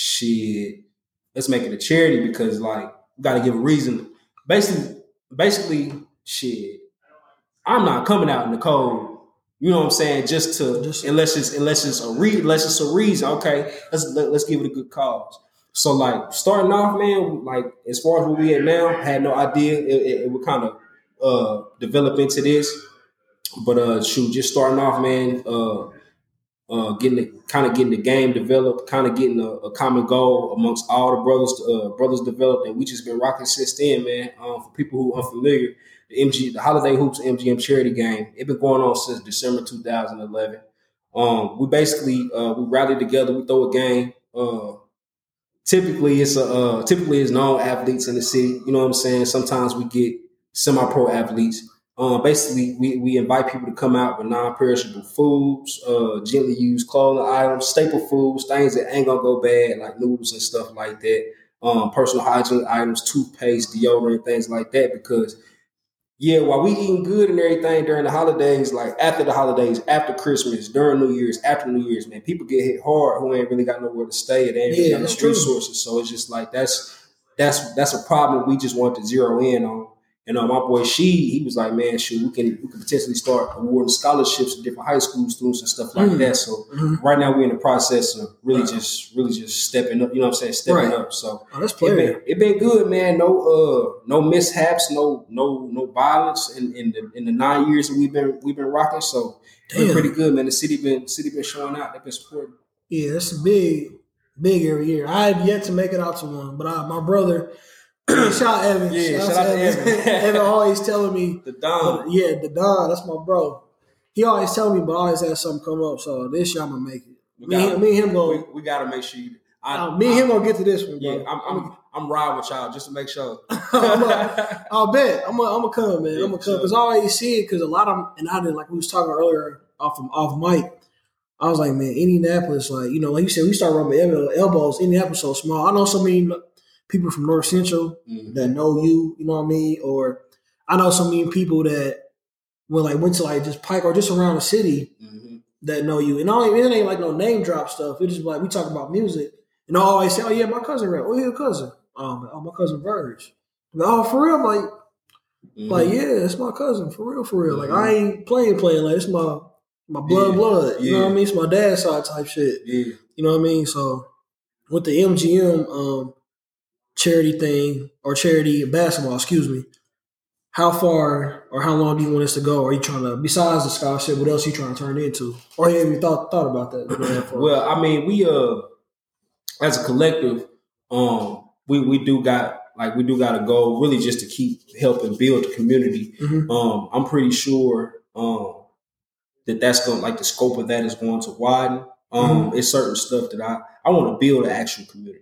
shit, let's make it a charity because like we gotta give a reason. Basically, basically, shit, I'm not coming out in the cold. You know what I'm saying? Just to Just, unless it's unless it's a re unless it's a reason. Okay, let's let, let's give it a good cause. So like starting off, man, like as far as where we at now, I had no idea it, it, it would kind of uh, develop into this. But uh, shoot, just starting off, man, uh, uh, getting the kind of getting the game developed, kind of getting a, a common goal amongst all the brothers uh, brothers developed, and we just been rocking since then, man. Um, for people who are unfamiliar. The M G, the Holiday Hoops M G M charity game, it's been going on since December two thousand eleven. Um, we basically uh, we rally together, we throw a game. Uh, typically, it's a uh, typically it's known athletes in the city. You know what I'm saying? Sometimes we get semi-pro athletes. Um, basically, we, we invite people to come out with non-perishable foods, uh, gently used clothing items, staple foods, things that ain't gonna go bad, like noodles and stuff like that. Um, personal hygiene items, toothpaste, deodorant, things like that, because. Yeah, while we eating good and everything during the holidays, like after the holidays, after Christmas, during New Year's, after New Year's, man, people get hit hard who ain't really got nowhere to stay. They ain't really yeah, got no true. resources. So it's just like that's that's that's a problem we just want to zero in on. And uh, my boy She, he was like, man, shoot, we can we can potentially start awarding scholarships to different high school students and stuff like mm. that. So mm-hmm. right now we're in the process of really right. just really just stepping up. You know what I'm saying? Stepping right. up. So oh, that's it been, it been good, man. No uh no mishaps, no no no violence in, in the in the nine years that we've been we've been rocking. So it's been pretty good, man. The city been city been showing out. They've been supporting. Yeah, it's a big big every year. I have yet to make it out to one, but I, my brother. Shout out Evan. Yeah, shout, shout out to Evan. Evan. Evan always telling me the Don. Yeah, the Don. That's my bro. He always tell me, but I always has something come up. So this year I'm gonna make it. Me, gotta, him, me and him go. We, we gotta make sure. You, I, uh, me and him gonna get to this one, bro. Yeah, I'm I'm, I'm riding with y'all just to make sure. I'm a, I'll bet. I'm gonna I'm gonna come, man. Yeah, I'm gonna come because sure. I always see it because a lot of them, and I did like we was talking earlier off of, off mic. I was like, man, Indianapolis, like you know, like you said, we start rubbing elbows. Indianapolis so small. I know so many people from North Central mm-hmm. that know you, you know what I mean? Or I know so many people that when like went to like just Pike or just around the city mm-hmm. that know you. And all, it ain't like no name drop stuff. It's just like we talk about music. And I always say, oh yeah, my cousin rap. Oh yeah, cousin. Um, oh, my cousin Verge. Like, oh, for real? I'm like, mm-hmm. like, yeah, it's my cousin. For real, for real. Mm-hmm. Like I ain't playing, playing. Like it's my my blood, yeah. blood. You yeah. know what I mean? It's my dad's side type shit. Yeah. You know what I mean? So with the M G M, um, charity thing or charity basketball, excuse me. How far or how long do you want us to go? Are you trying to, besides the scholarship, what else are you trying to turn into? Or have you thought thought about that? Well, I mean, we uh, as a collective, um, we we do got like we do got a goal, really just to keep helping build the community. Mm-hmm. Um, I'm pretty sure um that that's going like the scope of that is going to widen. Um, mm-hmm. It's certain stuff that I I want to build an actual community.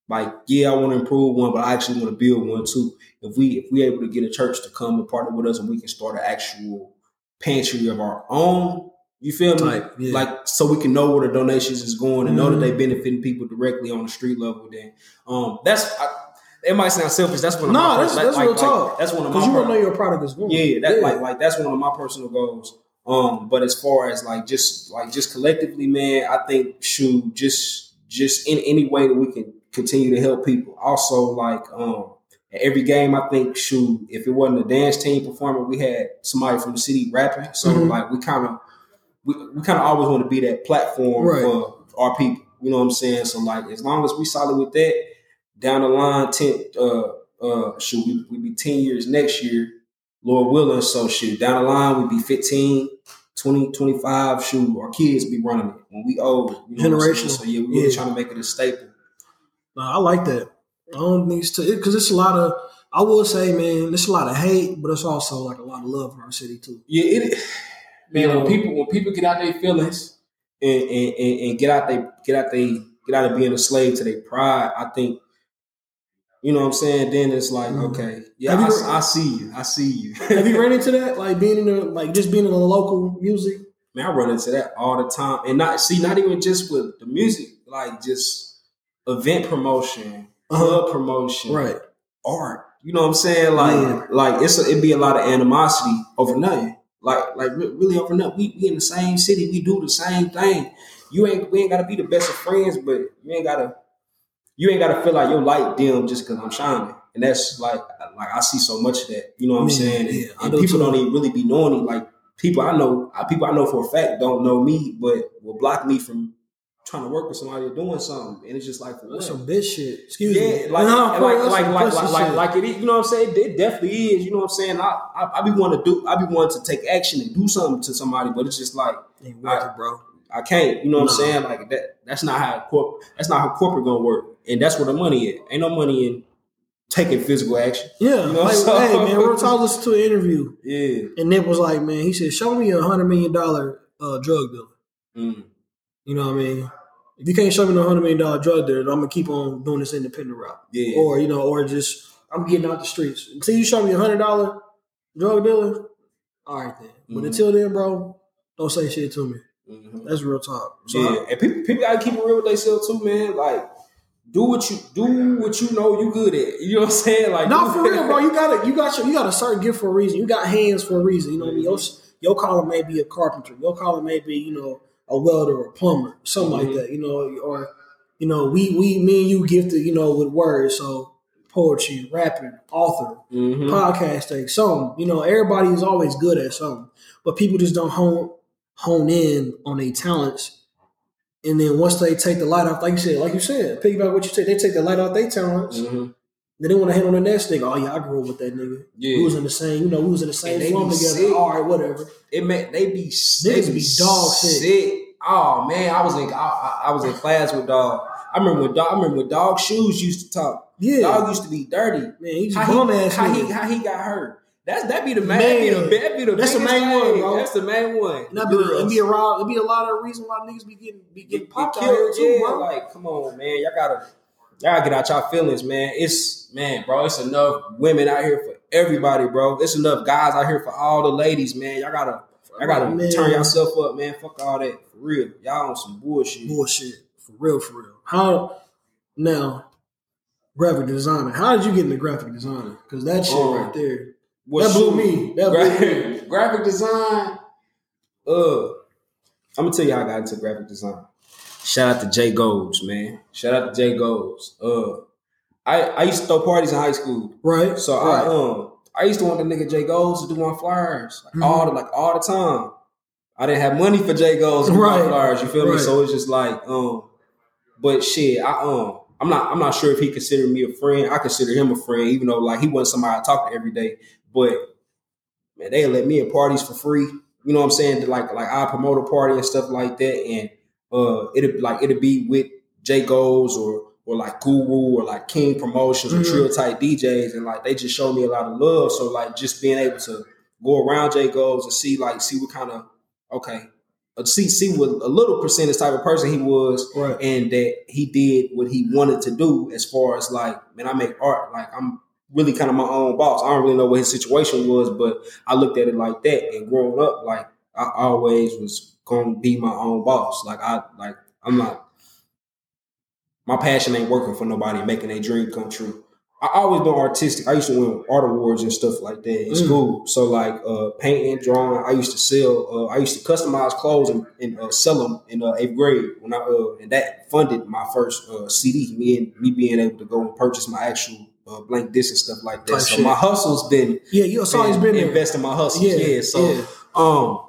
like, yeah, I want to improve one, but I actually want to build one too. If we if we able to get a church to come and partner with us, and we can start an actual pantry of our own, you feel me? Type, yeah. Like, so we can know where the donations is going and Mhm. know that they benefiting people directly on the street level. Then, um, that's I, it might sound selfish. That's one of No, my that's, like, that's like, real talk. Like, that's one of my because you don't per- know your product is going. yeah, that Yeah. like like that's one of my personal goals. Um, but as far as like just like just collectively, man, I think shoot, just just in any way that we can continue to help people. Also, like um, at every game, I think shoot, if it wasn't a dance team performing, we had somebody from the city rapping. So Mhm. like we kind of we, we kind of always want to be that platform Right. for our people. You know what I'm saying? So like as long as we solid with that, down the line, ten uh uh shoot, we we be ten years next year. Lord willing, so shoot, down the line, we be fifteen, twenty, twenty-five, shoot, our kids be running it when we old. You know what I'm saying? Generational. So yeah, we really Yeah. trying to make it a staple. Nah, I like that. I don't need to, because it's a lot of, I will say, man, there's a lot of hate, but it's also like a lot of love in our city too. Yeah, it man, You when know? people when people get out their feelings and and, and, and get out they get out they get out of being a slave to their pride, I think, you know what I'm saying? Then it's like, Mhm. okay, yeah, Have I, you- I see you. I see you. Have you run into that? Like being in the, like just being in the local music? Man, I run into that all the time. And not see, not even just with the music, like just event promotion, Uh-huh. club promotion, Right. art. You know what I'm saying? Like, Yeah. like it's a, it'd be a lot of animosity over nothing. Like, like re- really over nothing. We, we in the same city. We do the same thing. You ain't we ain't gotta be the best of friends, but you ain't gotta you ain't gotta feel like your light dim just because I'm shining. And that's like like I see so much of that. You know what I'm Yeah, saying? And, yeah, I and do people too. don't even really be knowing it. Like people I know, uh, people I know for a fact don't know me, but will block me from trying to work with somebody or doing something. And it's just like for what? That's some bitch shit. Excuse Yeah, me. like, No, like, for real, like, that's like, some like, pussy like, like, shit. like it is, you know what I'm saying? It definitely is, you know what I'm saying? I, I, I be wanting to do, I be wanting to take action and do something to somebody, but it's just like, Ain't worth it, bro. I can't, you know what No. I'm saying? Like that, that's not how corp, that's not how corporate gonna work. And that's where the money is. Ain't no money in taking physical action. Yeah, You know, like, so- hey man, real talk. Listen to an interview, Yeah. and Nip was like, man, he said, "Show me a hundred million dollar uh, drug dealer." Mm. You know what I mean? If you can't show me no hundred million dollar drug dealer, I'm gonna keep on doing this independent route. Yeah. Or you know, or just I'm getting out the streets until you show me a hundred dollar drug dealer. All right then, but Mhm. until then, bro, don't say shit to me. Mhm. That's real talk. So Yeah. And people, people gotta keep it real with themselves too, man. Like, do what you do what you know you good at. You know what I'm saying? Like, no, do- for real, bro. You got it. You got your, you got a certain gift for a reason. You got hands for a reason. You know what I mean? Your, your calling may be a carpenter. Your calling may be, you know, a welder or a plumber, something Mhm. like that. You know, or you know, we we me and you gifted, you know, with words. So poetry, rapping, author, Mhm. podcasting, something. You know, everybody is always good at something, but people just don't hone hone in on their talents. And then once they take the light off, like you said, like you said, piggyback what you said, they take the light off their talents. Mhm. Then they want to hit on the next nigga. Oh yeah, I grew up with that nigga. Yeah. We was in the same, you know, we was in the same And they slum be together. sick. All right, whatever. It meant they be they Niggas be dog sick. Oh man, I was in I, I- I was in class with dog. I remember when dog. I remember when dog shoes used to talk. Yeah. Dog used to be dirty. Man, he's How bum he, ass how he nigga. how he got hurt. That's that be the main. That be the, Man. that be the That's the biggest main one, thing. bro. That's the main one. And that'd be, it'd be a lot, it'd be a lot of reason why niggas be getting be getting Get popped out killed, here too, yeah, bro. like, come on, man. Y'all gotta, y'all gotta get out y'all feelings, man. It's, man, bro, it's enough women out here for everybody, bro. It's enough guys out here for all the ladies, man. Y'all gotta, y'all gotta Man. turn yourself up, man. Fuck all that, for real. Y'all on some bullshit. Bullshit. For real, for real. How now, graphic designer. How did you get into graphic designer? Because that shit Um, right there. What That blew shoe? me. That blew me. Gra- graphic design. Uh, I'm gonna tell you how I got into graphic design. Shout out to Jay Golds, man. Shout out to Jay Golds. Uh, I I used to throw parties in high school, Right. so right. I um I used to want the nigga Jay Golds to do my flyers like Mhm. all the like all the time. I didn't have money for Jay Golds to do Right. my flyers. You feel me? Right. So it's just like um, but shit, I um. I'm not. I'm not sure if he considered me a friend. I consider him a friend, even though like he wasn't somebody I talked to every day. But man, they let me in parties for free. You know what I'm saying? Like like I promote a party and stuff like that, and uh, it'd like it'd be with J Golds or or like Guru or like King Promotions or Mhm. Trill type D Js, and like they just showed me a lot of love. So like just being able to go around J Golds and see like see what kind of okay. see see what a little percentage type of person he was, right. and that he did what he wanted to do as far as like, man, I make art. Like I'm really kind of my own boss. I don't really know what his situation was, but I looked at it like that. And growing up, like I always was going to be my own boss. Like I like I'm not. My passion ain't working for nobody and making their dream come true. I always been artistic. I used to win art awards and stuff like that in mm. school. So like uh, painting, drawing. I used to sell. Uh, I used to customize clothes and, and uh, sell them in uh, eighth grade. When I uh, and that funded my first uh, C D. Me and me being able to go and purchase my actual uh, blank disc and stuff like that. Type so shit. My hustle's been yeah. You always been, been invest in my hustles. Yeah. yeah so yeah. um.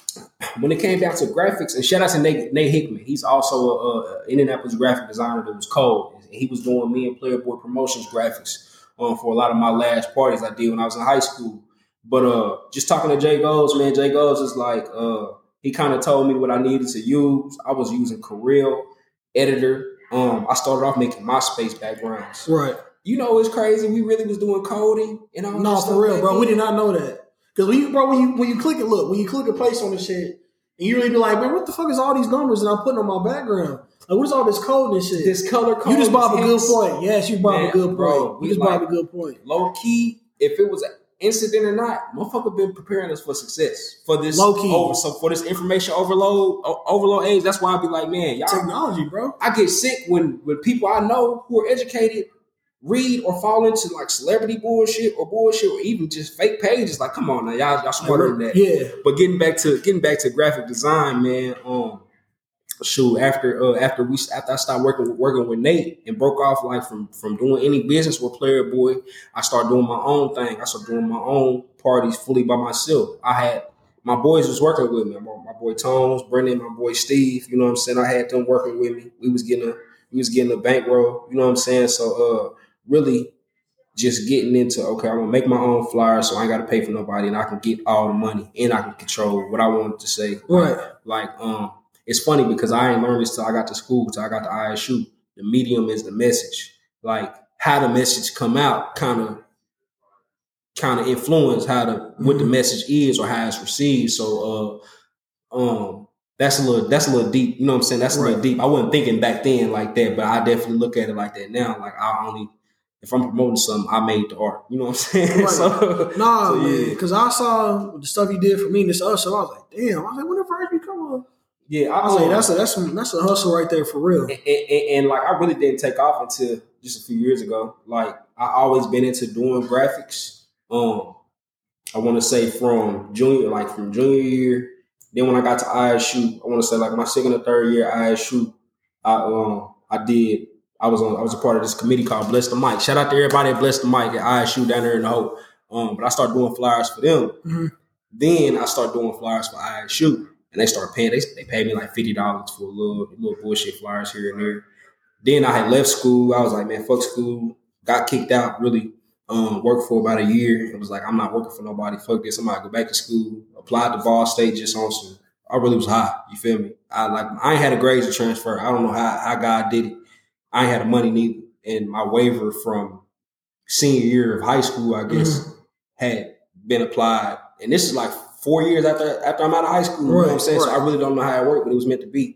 When it came down to graphics, and shout out to Nate, Nate Hickman, he's also an Indianapolis graphic designer that was cold. He was doing me and Playboy Promotions graphics um, for a lot of my last parties I did when I was in high school. But uh, just talking to Jay Goals, man, Jay Goals is like, uh, he kind of told me what I needed to use. I was using Corel Editor. Um, I started off making MySpace backgrounds. Right. You know, it's crazy. We really was doing coding and all No, that for real, bro. Then. We did not know that. Because when you, bro, when you when you click it, look, when you click a place on the shit, and you really be like, man, what the fuck is all these numbers that I'm putting on my background? Like, what is all this code and shit? This color code. You just brought up a good point. Yes, you brought up a good point. Bro, you just brought up a good point. Low key, if it was an incident or not, motherfucker been preparing us for success for this low key. Over, so for this information overload overload age. That's why I be like, man, y'all technology, bro. I get sick when when people I know who are educated read or fall into like celebrity bullshit or bullshit or even just fake pages. Like, come on now, y'all, y'all smarter than that. Yeah. But getting back to getting back to graphic design, man. Um, shoot, after uh, after we after I started working working with Nate and broke off like from from doing any business with Playboy, I started doing my own thing. I started doing my own parties fully by myself. I had my boys was working with me. My, my boy Tones, Brendan, my boy Steve. You know what I'm saying? I had them working with me. We was getting a we was getting a bankroll. You know what I'm saying? So. uh Really just getting into, okay, I'm going to make my own flyers so I ain't got to pay for nobody and I can get all the money and I can control what I wanted to say. Right. Like, um, it's funny because I ain't learned this till I got to school, till I got to I S U. The medium is the message. Like, how the message come out kind of kind of influence how the mm-hmm. what the message is or how it's received. So, uh, um, that's a little that's a little deep. You know what I'm saying? That's a right. little deep. I wasn't thinking back then like that, but I definitely look at it like that now. Like, I only if I'm promoting something, I made the art. You know what I'm saying? Right. so, nah, so, man. Yeah. Because I saw the stuff you did for me and this other show. I was like, damn. I was like, when did first become a? Yeah, I was like, that's a that's a, that's a hustle right there for real. And, and, and like, I really didn't take off until just a few years ago. Like, I always been into doing graphics. Um, I want to say from junior, like from junior year. Then when I got to I S U, I want to say like my second or third year I S U, I um I did. I was on. I was a part of this committee called Bless the Mic. Shout out to everybody at Bless the Mic at I S U down there in the Hope. Um, but I started doing flyers for them. Mm-hmm. Then I started doing flyers for I S U, and they started paying. They they paid me like fifty dollars for a little little bullshit flyers here and there. Then I had left school. I was like, man, fuck school. Got kicked out. Really, um, worked for about a year. It was like, I'm not working for nobody. Fuck this. I'm gonna go back to school. Applied to Ball State just on some. I really was high. You feel me? I like. I ain't had a grades to transfer. I don't know how how God did it. I ain't had the money neither. And my waiver from senior year of high school, I guess, mm-hmm. had been applied. And this is like four years after after I'm out of high school. You right, know what I'm saying? Right. So I really don't know how it worked, but it was meant to be.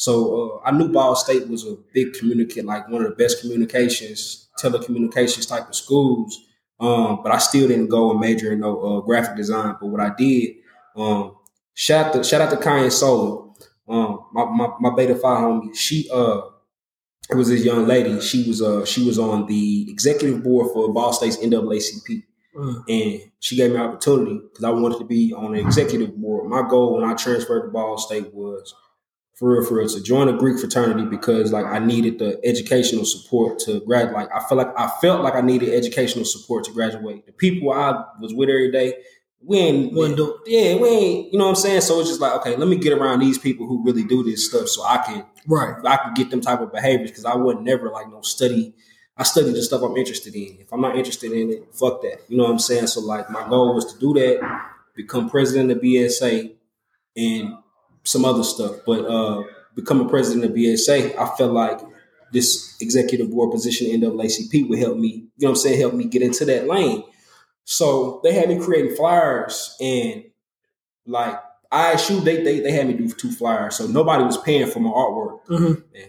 So uh, I knew Ball State was a big communicate, like one of the best communications, telecommunications type of schools. Um, but I still didn't go and major in no uh, graphic design. But what I did, um, shout out to shout out to Kanye Solar, um, my, my my Beta Phi homie. She uh. It was this young lady. She was uh she was on the executive board for Ball State's N double A C P, mm. and she gave me an opportunity because I wanted to be on the executive board. My goal when I transferred to Ball State was for real, for real, to join a Greek fraternity because like I needed the educational support to grad. Like I felt like I felt like I needed educational support to graduate. The people I was with every day, we ain't, we ain't do, yeah, we ain't, you know what I'm saying? So it's just like, okay, let me get around these people who really do this stuff so I can, right. I can get them type of behaviors because I would never like no study. I study the stuff I'm interested in. If I'm not interested in it, fuck that. You know what I'm saying? So like my goal was to do that, become president of B S A and some other stuff. But uh, becoming president of B S A, I felt like this executive board position in N double A C P would help me, you know what I'm saying, help me get into that lane. So they had me creating flyers and like I shoot they they they had me do two flyers, so nobody was paying for my artwork. Mm-hmm. Man.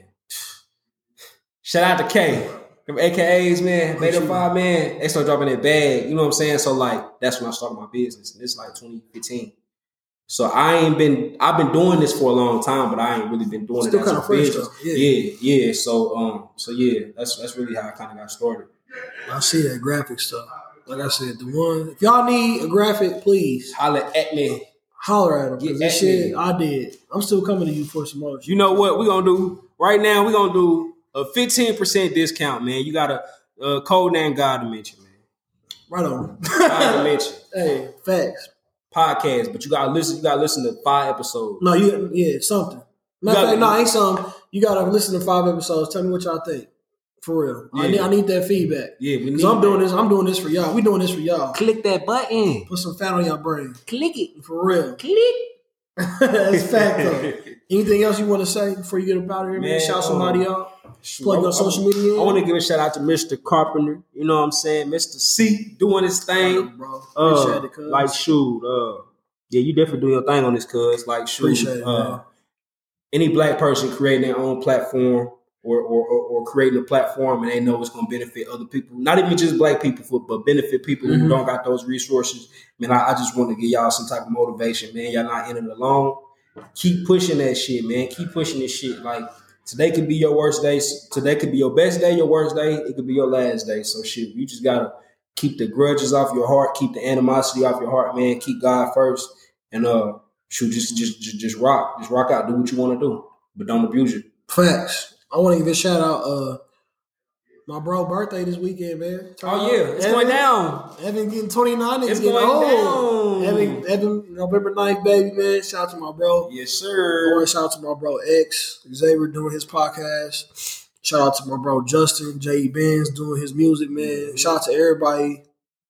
Shout out to K. Them A K As, man, Beta Five, man, they start dropping their bag. You know what I'm saying? So like that's when I started my business. And it's like twenty fifteen. So I ain't been I've been doing this for a long time, but I ain't really been doing Still it as kind a of fresh business. though. Yeah. yeah, yeah. So um, so yeah, that's that's really how I kind of got started. I see that graphic stuff. Like I said, the one if y'all need a graphic, please Holler at me. holler at them. Get Cause this at shit me. I did. I'm still coming to you for some more. You know what we gonna do right now? We gonna do a fifteen percent discount, man. You got a uh, code name God Dimension, man. Right on. God Dimension Hey, facts. podcast, but you gotta listen. You gotta listen to five episodes. No, you yeah, something. Matter of gotta- fact, no, ain't something. You gotta listen to five episodes. Tell me what y'all think. For real. I Yeah. need I need that feedback. Yeah, we need. Because I'm doing that. this, I'm doing this for y'all. We doing this for y'all. Click that button. Put some fat on your brain. Click it. For real. Click. That's fact though. Anything else you want to say before you get up out of here, man? Man, Shout somebody um, out. Plug your social media. I want to give a shout out to Mister Carpenter. You know what I'm saying? Mister C doing his thing. bro. Uh, Appreciate it, cuz. like shoot, uh, yeah, you definitely do your thing on this, cuz. Like shoot, Appreciate it, uh, man. any black person creating their own platform or or, or or creating a platform and they know it's gonna benefit other people, not even just black people, but benefit people Mm-hmm. who don't got those resources. Man, I, I just want to give y'all some type of motivation, man. Y'all not in it alone. Keep pushing that shit, man. Keep pushing this shit. Like today could be your worst day. Today could be your best day, your worst day. It could be your last day. So shit, you just gotta keep the grudges off your heart, keep the animosity off your heart, man. Keep God first, and uh, shoot, just just just, just rock, just rock out. Do what you want to do, but don't abuse it. Facts. I want to give a shout out. Uh, my bro birthday this weekend, man. Oh yeah, it's going down. Evan getting twenty-nine. It's It's getting going old. down. Evan, Evan, November ninth, baby, man. Shout out to my bro. Yes, I sir. want to shout out to my bro X, Xavier doing his podcast. Shout out to my bro Justin, J E Benz doing his music, man. Shout out to everybody.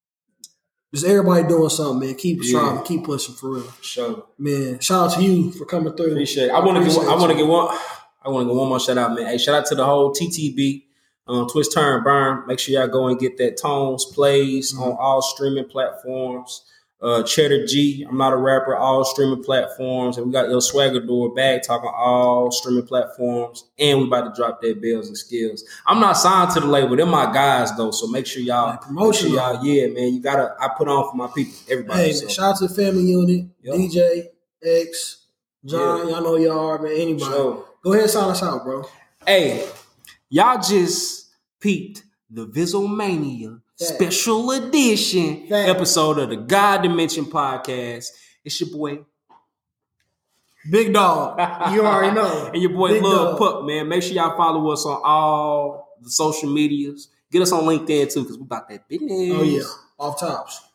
Just everybody doing something, man. Keep Yeah. striving, keep pushing for real. Sure. Man, shout out to you for coming through. Appreciate it. I want to get. appreciate I want to you. get one. I want to get one more shout out, man. Hey, shout out to the whole T T B, um, Twist Turn Burn. Make sure y'all go and get that Tones Plays Mm-hmm. on all streaming platforms. Uh, Cheddar G, I'm not a rapper, all streaming platforms, and we got Il Swagador back talking all streaming platforms, and we about to drop that Bells and Skills. I'm not signed to the label; they're my guys though, so make sure y'all Like promotion, make sure y'all, yeah, man, you gotta. I put on for my people, everybody. Hey, so. man, shout out to the family unit, Yep. D J, X, John. Yeah. Y'all know y'all are, man. Anybody. Sure. Go ahead and sign us out, bro. Hey, y'all just peeped the Visualmania Facts. special edition Facts. episode of the God Dimension podcast. It's your boy Big dog. You already know. and your boy Big Love dog. Puck, man. Make sure y'all follow us on all the social medias. Get us on LinkedIn too, because we about that business. Oh, yeah. Off tops.